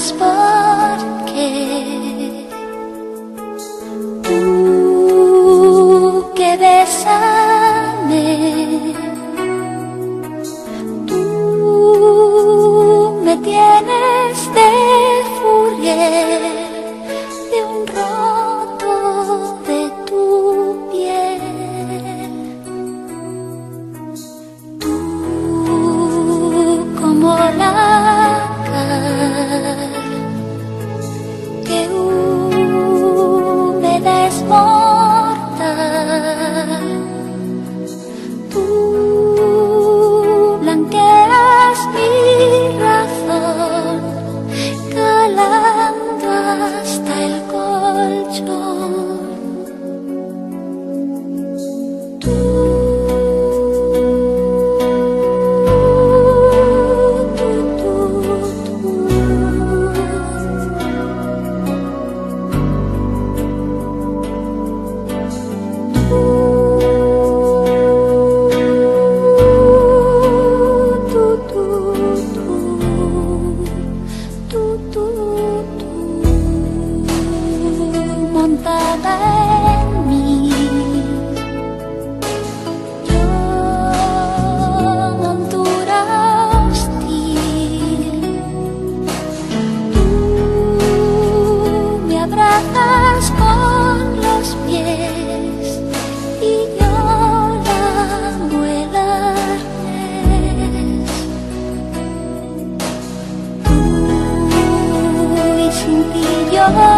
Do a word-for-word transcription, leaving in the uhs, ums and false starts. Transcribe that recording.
sabes por qué. Tú que bésame, tú me tienes de furia, de un roto de tu piel. Tú como la que húmeda es mortal, tú blanqueas mi razón, calando hasta el colchón. Tú montada en mí, yo montura hostil, tú me abrazas con los pies y yo lamo el arnés. Tú y sin ti yo